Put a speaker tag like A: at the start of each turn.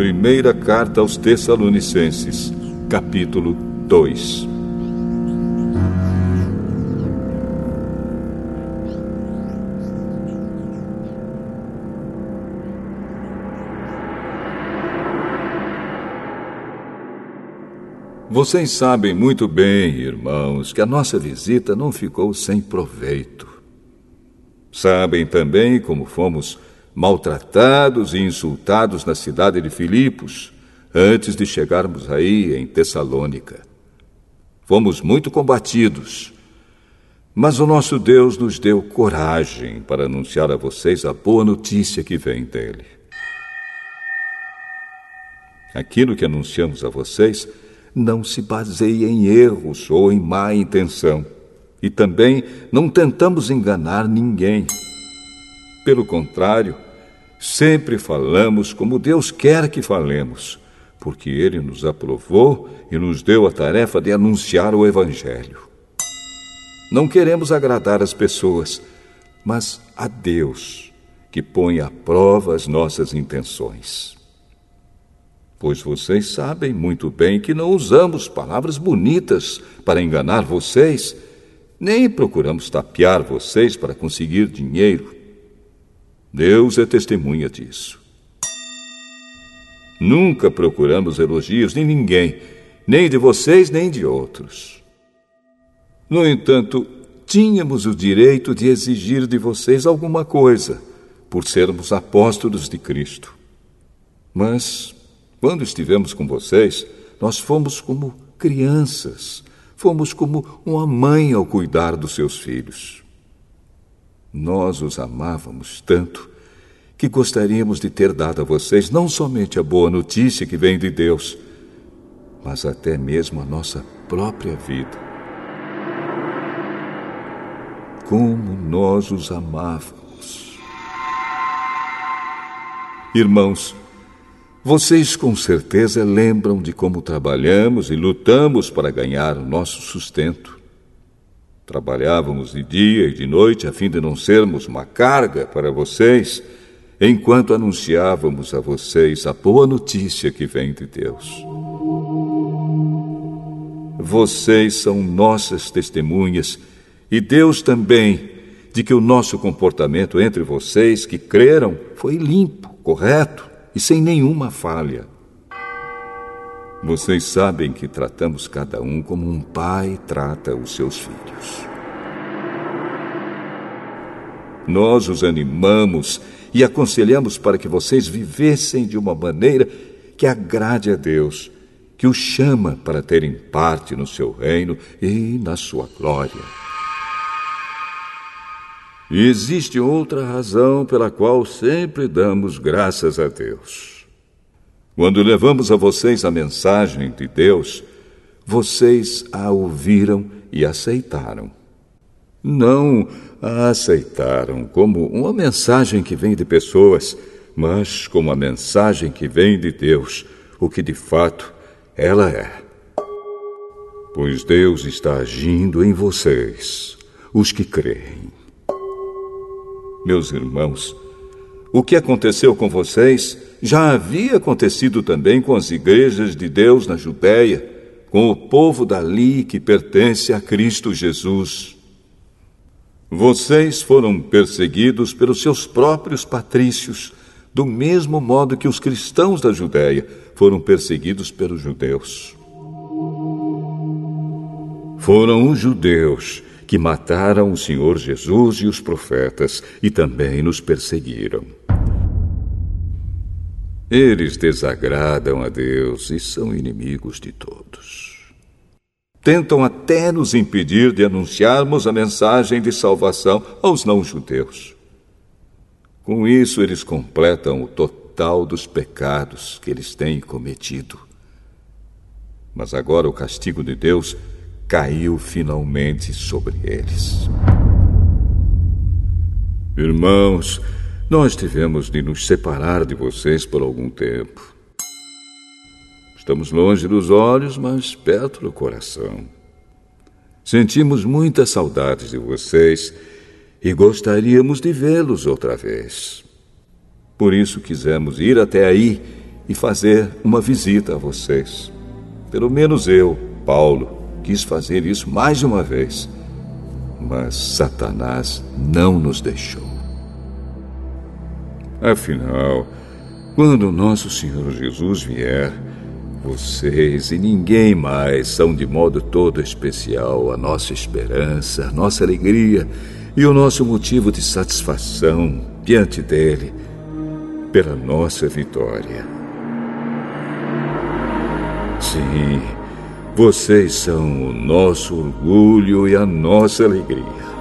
A: Primeira carta aos Tessalonicenses, capítulo 2. Vocês sabem muito bem, irmãos, que a nossa visita não ficou sem proveito. Sabem também como fomos maltratados e insultados na cidade de Filipos, antes de chegarmos aí em Tessalônica. Fomos muito combatidos, mas o nosso Deus nos deu coragem para anunciar a vocês a boa notícia que vem dele. Aquilo que anunciamos a vocês não se baseia em erros ou em má intenção. E também não tentamos enganar ninguém. Pelo contrário, sempre falamos como Deus quer que falemos, porque Ele nos aprovou e nos deu a tarefa de anunciar o Evangelho. Não queremos agradar as pessoas, mas a Deus, que põe à prova as nossas intenções. Pois vocês sabem muito bem que não usamos palavras bonitas para enganar vocês, nem procuramos tapear vocês para conseguir dinheiro. Deus é testemunha disso. Nunca procuramos elogios de ninguém, nem de vocês, nem de outros. No entanto, tínhamos o direito de exigir de vocês alguma coisa, por sermos apóstolos de Cristo. Mas quando estivemos com vocês, nós fomos como crianças, fomos como uma mãe ao cuidar dos seus filhos. Nós os amávamos tanto que gostaríamos de ter dado a vocês não somente a boa notícia que vem de Deus, mas até mesmo a nossa própria vida. Como nós os amávamos. Irmãos, vocês com certeza lembram de como trabalhamos e lutamos para ganhar o nosso sustento. Trabalhávamos de dia e de noite a fim de não sermos uma carga para vocês, enquanto anunciávamos a vocês a boa notícia que vem de Deus. Vocês são nossas testemunhas e Deus também de que o nosso comportamento entre vocês que creram foi limpo, correto e sem nenhuma falha. Vocês sabem que tratamos cada um como um pai trata os seus filhos. Nós os animamos e aconselhamos para que vocês vivessem de uma maneira que agrade a Deus, que os chama para terem parte no seu reino e na sua glória. E existe outra razão pela qual sempre damos graças a Deus. Quando levamos a vocês a mensagem de Deus, vocês a ouviram e aceitaram. Não a aceitaram como uma mensagem que vem de pessoas, mas como a mensagem que vem de Deus, o que de fato ela é. Pois Deus está agindo em vocês, os que creem. Meus irmãos, o que aconteceu com vocês já havia acontecido também com as igrejas de Deus na Judéia, com o povo dali que pertence a Cristo Jesus. Vocês foram perseguidos pelos seus próprios patrícios, do mesmo modo que os cristãos da Judéia foram perseguidos pelos judeus. Foram os judeus que mataram o Senhor Jesus e os profetas e também nos perseguiram. Eles desagradam a Deus e são inimigos de todos. Tentam até nos impedir de anunciarmos a mensagem de salvação aos não-judeus. Com isso, eles completam o total dos pecados que eles têm cometido. Mas agora o castigo de Deus caiu finalmente sobre eles. Irmãos, nós tivemos de nos separar de vocês por algum tempo. Estamos longe dos olhos, mas perto do coração. Sentimos muitas saudades de vocês e gostaríamos de vê-los outra vez. Por isso quisemos ir até aí e fazer uma visita a vocês. Pelo menos eu, Paulo, quis fazer isso mais de uma vez, mas Satanás não nos deixou. Afinal, quando o nosso Senhor Jesus vier, vocês e ninguém mais são de modo todo especial a nossa esperança, a nossa alegria e o nosso motivo de satisfação diante dele pela nossa vitória. Sim, vocês são o nosso orgulho e a nossa alegria.